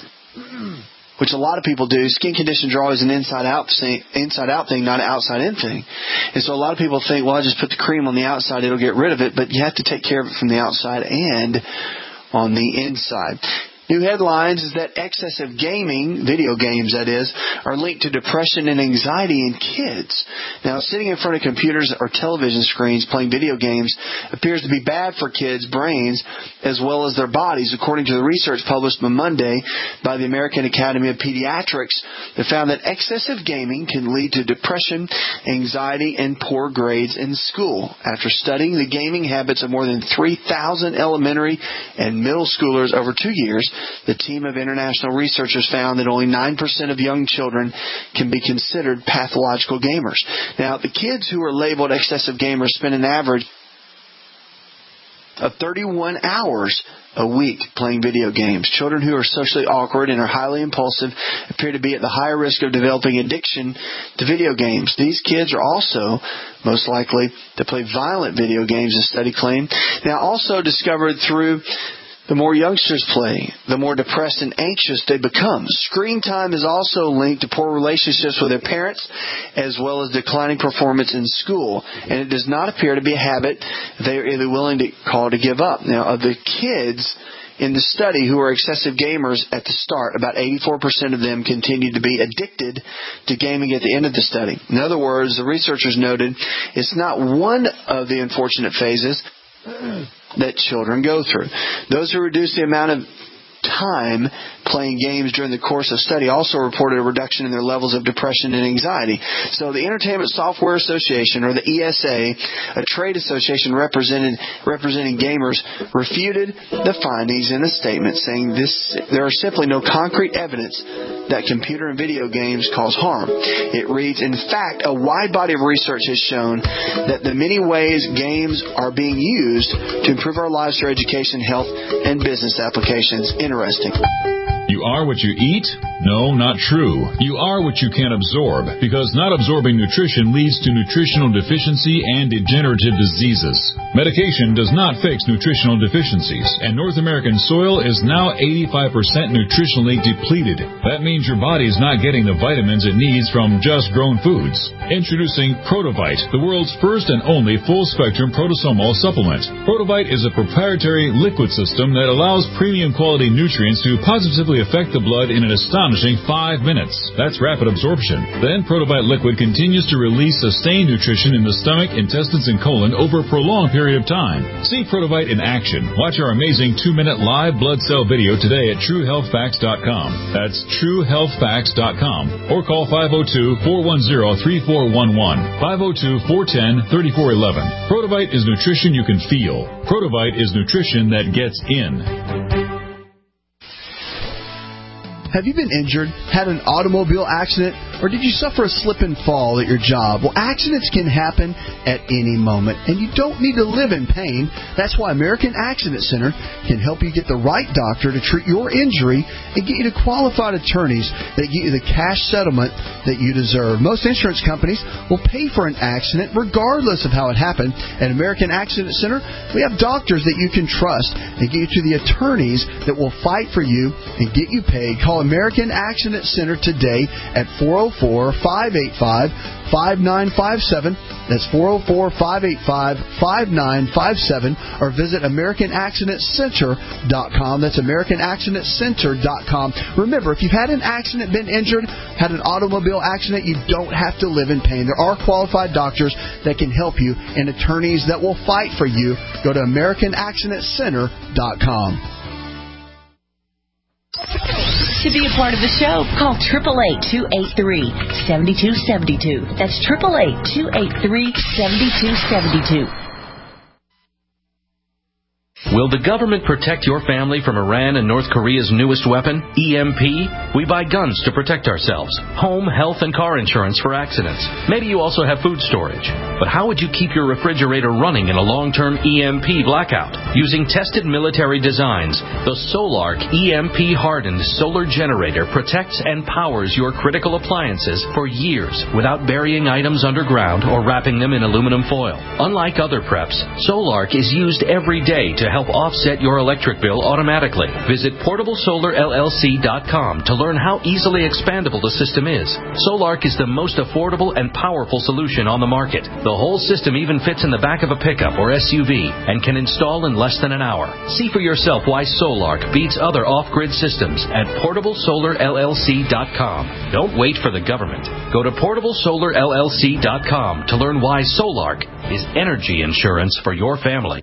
which a lot of people do, skin conditions are always an inside-out thing, inside-out thing, not an outside-in thing. And so a lot of people think, well, I just put the cream on the outside, it'll get rid of it. But you have to take care of it from the outside and on the inside. New headlines is that excessive gaming, video games that is, are linked to depression and anxiety in kids. Now, sitting in front of computers or television screens playing video games appears to be bad for kids' brains as well as their bodies, according to the research published on Monday by the American Academy of Pediatrics that found that excessive gaming can lead to depression, anxiety, and poor grades in school. After studying the gaming habits of more than three thousand elementary and middle schoolers over two years, the team of international researchers found that only nine percent of young children can be considered pathological gamers. Now, the kids who are labeled excessive gamers spend an average of thirty-one hours a week playing video games. Children who are socially awkward and are highly impulsive appear to be at the higher risk of developing addiction to video games. These kids are also most likely to play violent video games, the study claimed. Now, also discovered through the more youngsters play, the more depressed and anxious they become. Screen time is also linked to poor relationships with their parents, as well as declining performance in school. And it does not appear to be a habit they are either willing to call to give up. Now, of the kids in the study who are excessive gamers at the start, about eighty-four percent of them continued to be addicted to gaming at the end of the study. In other words, the researchers noted it's not one of the unfortunate phases that children go through. Those who reduce the amount of time playing games during the course of study also reported a reduction in their levels of depression and anxiety. So the Entertainment Software Association, or the E S A, a trade association represented, representing gamers, refuted the findings in a statement saying this, there are simply no concrete evidence that computer and video games cause harm. It reads, in fact, a wide body of research has shown that the many ways games are being used to improve our lives through education, health, and business applications. Interesting. You are what you eat No, not true. You are what you can absorb, because not absorbing nutrition leads to nutritional deficiency and degenerative diseases. Medication does not fix nutritional deficiencies, and North American soil is now eighty-five percent nutritionally depleted. That means your body is not getting the vitamins it needs from just grown foods. Introducing Protovite, the world's first and only full-spectrum protosomal supplement. Protovite is a proprietary liquid system that allows premium quality nutrients to positively affect the blood in an astonishing five minutes. That's rapid absorption. Then Protovite liquid continues to release sustained nutrition in the stomach, intestines, and colon over a prolonged period of time. See Protovite in action. Watch our amazing two-minute live blood cell video today at true health facts dot com. That's true health facts dot com. Or call five oh two, four one oh, three four one one, five oh two, four one oh, three four one one. Protovite is nutrition you can feel. Protovite is nutrition that gets in. Have you been injured, had an automobile accident, or did you suffer a slip and fall at your job? Well, accidents can happen at any moment, and you don't need to live in pain. That's why American Accident Center can help you get the right doctor to treat your injury and get you to qualified attorneys that get you the cash settlement that you deserve. Most insurance companies will pay for an accident regardless of how it happened. At American Accident Center, we have doctors that you can trust and get you to the attorneys that will fight for you and get you paid. Call American Accident Center today at four oh four, five eight five, five nine five seven. That's four oh four, five eight five, five nine five seven. Or visit American Accident Center dot com. That's American Accident Center dot com. Remember, if you've had an accident, been injured, had an automobile accident, you don't have to live in pain. There are qualified doctors that can help you and attorneys that will fight for you. Go to American Accident Center dot com. To be a part of the show, call eight eight eight, two eight three, seven two seven two. That's eight eight eight, two eight three, seven two seven two. Will the government protect your family from Iran and North Korea's newest weapon, E M P? We buy guns to protect ourselves, home, health, and car insurance for accidents. Maybe you also have food storage. But how would you keep your refrigerator running in a long-term E M P blackout? Using tested military designs, the Solark E M P-hardened solar generator protects and powers your critical appliances for years without burying items underground or wrapping them in aluminum foil. Unlike other preps, Solark is used every day to help offset your electric bill automatically. Visit portable solar L L C dot com to learn how easily expandable the system is. Solark is the most affordable and powerful solution on the market. The whole system even fits in the back of a pickup or S U V and can install in less than an hour. See for yourself why Solark beats other off-grid systems at portable solar L L C dot com. Don't wait for the government. Go to portable solar L L C dot com to learn why Solark is energy insurance for your family.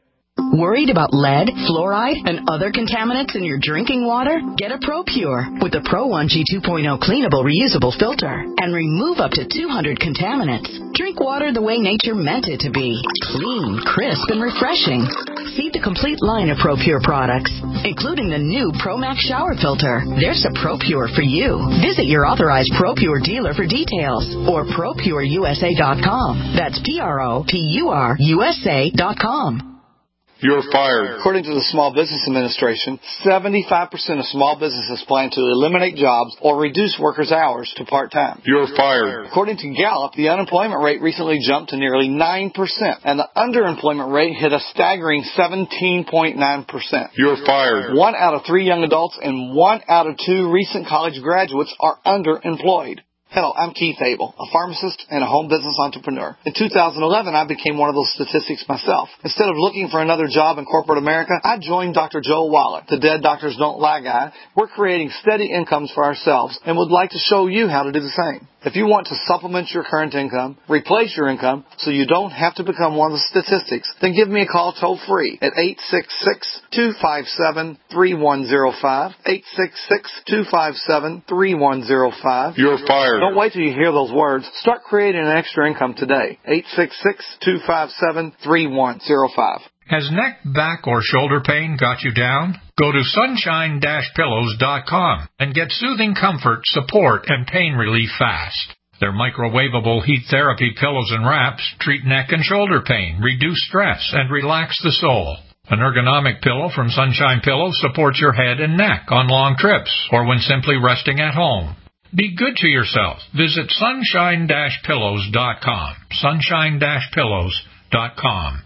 Worried about lead, fluoride, and other contaminants in your drinking water? Get a ProPure with the Pro one G two point oh cleanable reusable filter and remove up to two hundred contaminants. Drink water the way nature meant it to be. Clean, crisp, and refreshing. See the complete line of ProPure products, including the new ProMax shower filter. There's a ProPure for you. Visit your authorized ProPure dealer for details or Pro Pure U S A dot com. That's P R O P U R U S A dot com. You're fired. According to the Small Business Administration, seventy-five percent of small businesses plan to eliminate jobs or reduce workers' hours to part-time. You're fired. According to Gallup, the unemployment rate recently jumped to nearly nine percent, and the underemployment rate hit a staggering seventeen point nine percent. You're fired. One out of three young adults and one out of two recent college graduates are underemployed. Hello, I'm Keith Abel, a pharmacist and a home business entrepreneur. In two thousand eleven, I became one of those statistics myself. Instead of looking for another job in corporate America, I joined Doctor Joe Wallach, the Dead Doctors Don't Lie guy. We're creating steady incomes for ourselves and would like to show you how to do the same. If you want to supplement your current income, replace your income so you don't have to become one of the statistics, then give me a call toll free at eight six six, two five seven, three one zero five, eight six six, two five seven, three one zero five. You're fired. Don't wait till you hear those words. Start creating an extra income today. eight six six, two five seven, three one zero five. Has neck, back, or shoulder pain got you down? Go to sunshine dash pillows dot com and get soothing comfort, support, and pain relief fast. Their microwavable heat therapy pillows and wraps treat neck and shoulder pain, reduce stress, and relax the soul. An ergonomic pillow from Sunshine Pillows supports your head and neck on long trips or when simply resting at home. Be good to yourself. Visit sunshine dash pillows dot com. sunshine dash pillows dot com.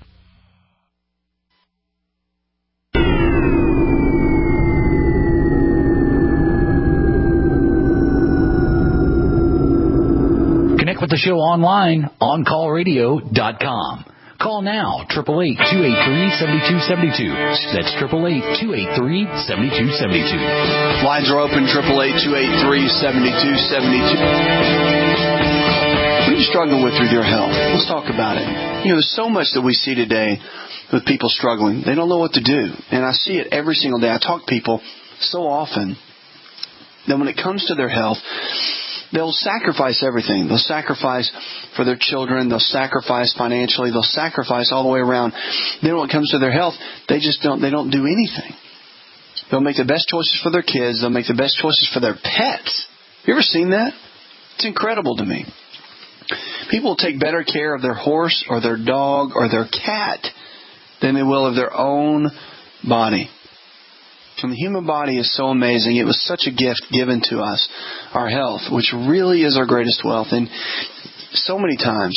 Connect with the show online, on call radio dot com. Call now, eight eight eight, two eight three, seven two seven two. That's eight eight eight, two eight three, seven two seven two. Lines are open, eight eight eight, two eight three, seven two seven two. What are you struggling with with your health? Let's talk about it. You know, there's so much that we see today with people struggling. They don't know what to do. And I see it every single day. I talk to people so often that when it comes to their health, they'll sacrifice everything. They'll sacrifice for their children. They'll sacrifice financially. They'll sacrifice all the way around. Then when it comes to their health, they just don't, they don't do anything. They'll make the best choices for their kids. They'll make the best choices for their pets. You ever seen that? It's incredible to me. People will take better care of their horse or their dog or their cat than they will of their own body. And the human body is so amazing. It was such a gift given to us, our health, which really is our greatest wealth. And so many times,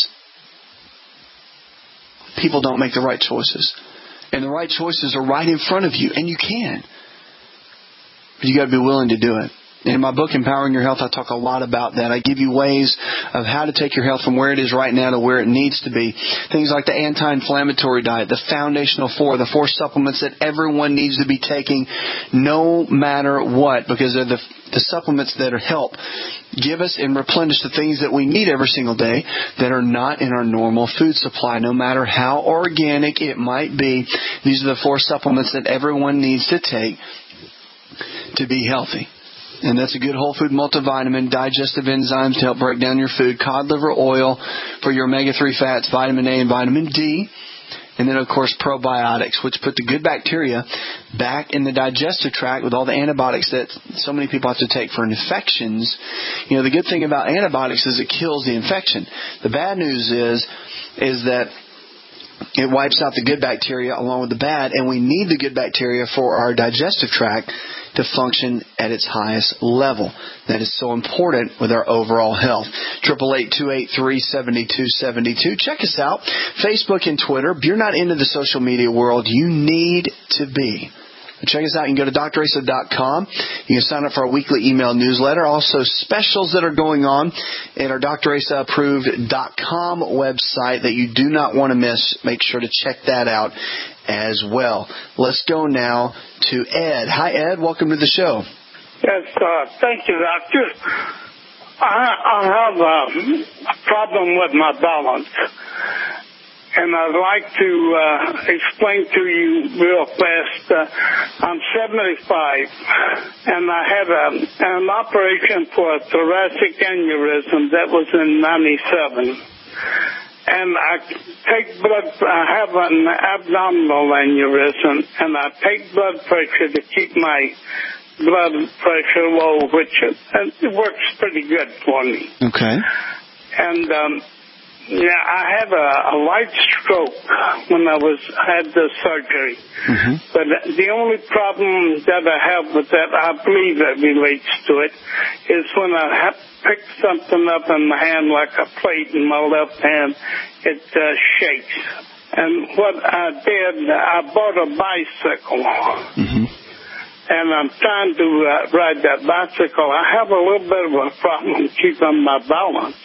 people don't make the right choices. And the right choices are right in front of you, and you can. But you got to be willing to do it. In my book, Empowering Your Health, I talk a lot about that. I give you ways of how to take your health from where it is right now to where it needs to be. Things like the anti-inflammatory diet, the foundational four, the four supplements that everyone needs to be taking no matter what, because they're the, the supplements that help give us and replenish the things that we need every single day that are not in our normal food supply, no matter how organic it might be. These are the four supplements that everyone needs to take to be healthy. And that's a good whole food multivitamin, digestive enzymes to help break down your food, cod liver oil for your omega three fats, vitamin A and vitamin D, and then, of course, probiotics, which put the good bacteria back in the digestive tract with all the antibiotics that so many people have to take for infections. You know, the good thing about antibiotics is it kills the infection. The bad news is, is that it wipes out the good bacteria along with the bad, and we need the good bacteria for our digestive tract to function at its highest level. That is so important with our overall health. eight eight eight, two eight three, seven two seven two. Check us out, Facebook and Twitter. If you're not into the social media world, you need to be. Check us out. You can go to Dr Asa dot com. You can sign up for our weekly email newsletter. Also, specials that are going on at our Dr Asa approved dot com website that you do not want to miss. Make sure to check that out as well. Let's go now to Ed. Hi, Ed. Welcome to the show. Yes, uh, thank you, Doctor. I, I have um, a problem with my balance. And I'd like to uh, explain to you real fast. Uh, I'm seventy-five, and I had a, an operation for a thoracic aneurysm that was in ninety-seven. And I take blood, I have an abdominal aneurysm, and I take blood pressure to keep my blood pressure low, which it works pretty good for me. Okay. And um, yeah, I had a, a light stroke when I was had the surgery. Mm-hmm. But the only problem that I have with that, I believe that relates to it, is when I have pick something up in my hand like a plate in my left hand, it uh, shakes. And what I did, I bought a bicycle. Mm-hmm. And I'm trying to uh, ride that bicycle. I have a little bit of a problem keeping my balance.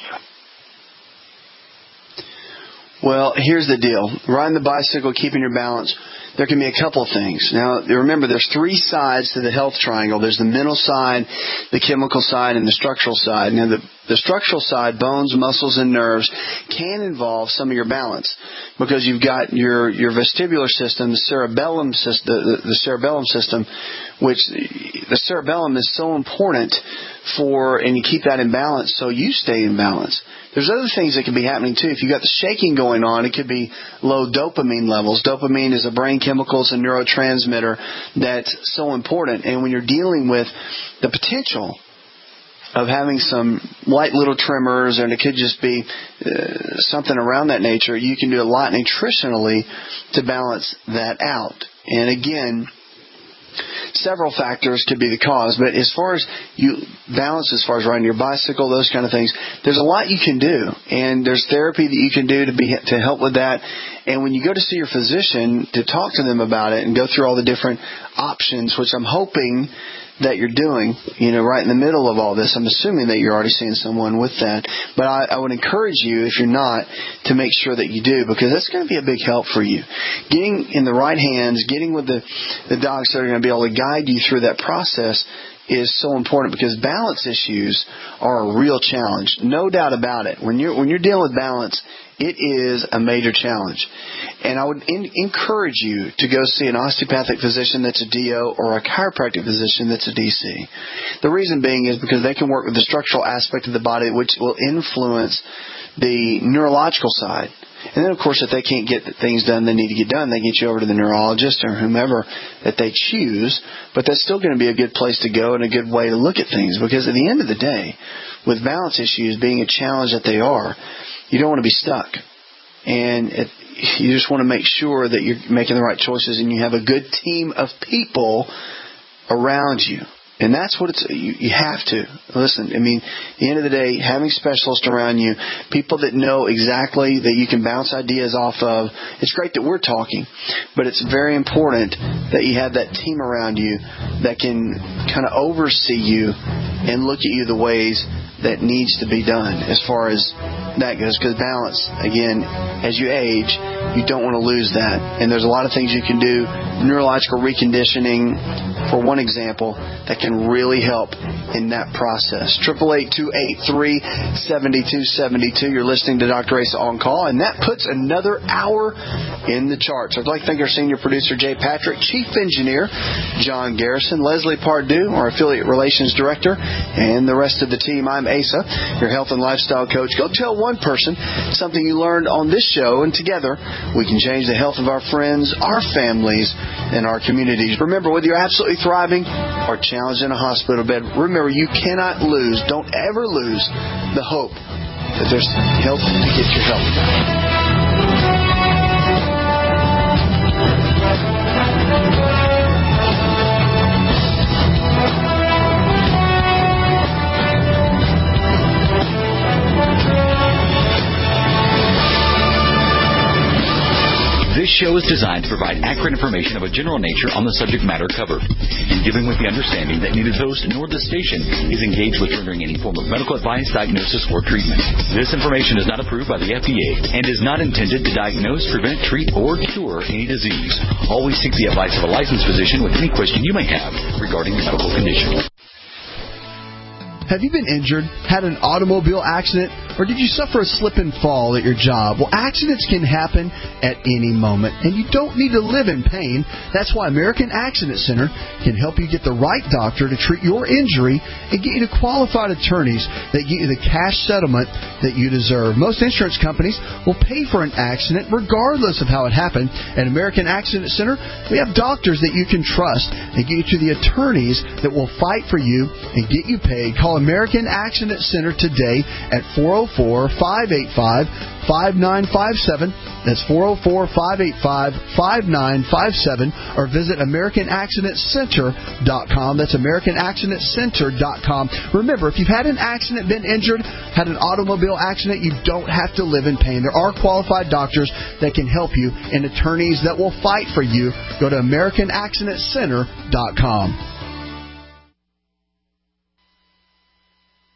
Well, here's the deal. Riding the bicycle, keeping your balance, there can be a couple of things. Now, remember, there's three sides to the health triangle. There's the mental side, the chemical side, and the structural side. Now, the, the structural side, bones, muscles, and nerves, can involve some of your balance because you've got your, your vestibular system, the cerebellum system, the, the cerebellum system, which the cerebellum is so important for, and you keep that in balance so you stay in balance. There's other things that can be happening too. If you've got the shaking going on, it could be low dopamine levels. Dopamine is a brain chemical, it's a neurotransmitter that's so important. And when you're dealing with the potential of having some light little tremors, and it could just be uh, something around that nature, you can do a lot nutritionally to balance that out. And again, several factors could be the cause, but as far as you balance, as far as riding your bicycle, those kind of things, there's a lot you can do, and there's therapy that you can do to be to help with that. And when you go to see your physician to talk to them about it and go through all the different options, which I'm hoping that you're doing, you know, right in the middle of all this. I'm assuming that you're already seeing someone with that. But I, I would encourage you, if you're not, to make sure that you do, because that's going to be a big help for you. Getting in the right hands, getting with the, the docs that are going to be able to guide you through that process is so important, because balance issues are a real challenge. No doubt about it. When you're, when you're dealing with balance, it is a major challenge. And I would in, encourage you to go see an osteopathic physician that's a D O or a chiropractic physician that's a D C. The reason being is because they can work with the structural aspect of the body, which will influence the neurological side. And then, of course, if they can't get the things done they need to get done, they get you over to the neurologist or whomever that they choose. But that's still going to be a good place to go and a good way to look at things, because at the end of the day, with balance issues being a challenge that they are, you don't want to be stuck. And it, you just want to make sure that you're making the right choices and you have a good team of people around you. And that's what it's, you, you have to. Listen, I mean, at the end of the day, having specialists around you, people that know exactly that you can bounce ideas off of, it's great that we're talking, but it's very important that you have that team around you that can kind of oversee you and look at you the ways that needs to be done as far as that goes. Because balance, again, as you age, you don't want to lose that. And there's a lot of things you can do, neurological reconditioning, for one example, that can really help in that process. eight eight eight, two eight three, seven two seven two. You're listening to Doctor Asa On Call, and that puts another hour in the charts. I'd like to thank our senior producer, Jay Patrick, chief engineer, John Garrison, Leslie Pardue, our affiliate relations director, and the rest of the team. I'm Asa, your health and lifestyle coach. Go tell one person something you learned on this show, and together we can change the health of our friends, our families, and our communities. Remember, whether you're absolutely thriving or challenged in a hospital bed, remember, you cannot lose, don't ever lose the hope that there's help to get your health back. This show is designed to provide accurate information of a general nature on the subject matter covered, and given with the understanding that neither the host nor the station is engaged with rendering any form of medical advice, diagnosis, or treatment. This information is not approved by the F D A and is not intended to diagnose, prevent, treat, or cure any disease. Always seek the advice of a licensed physician with any question you may have regarding your medical condition. Have you been injured, had an automobile accident, or did you suffer a slip and fall at your job? Well, accidents can happen at any moment, and you don't need to live in pain. That's why American Accident Center can help you get the right doctor to treat your injury and get you to qualified attorneys that get you the cash settlement that you deserve. Most insurance companies will pay for an accident regardless of how it happened. At American Accident Center, we have doctors that you can trust and get you to the attorneys that will fight for you and get you paid. Call American Accident Center today at four oh four, five eight five, five nine five seven. That's four oh four, five eight five, five nine five seven. Or visit American Accident Center dot com. That's American Accident Center dot com. Remember, if you've had an accident, been injured, had an automobile accident, you don't have to live in pain. There are qualified doctors that can help you and attorneys that will fight for you. Go to American Accident Center dot com.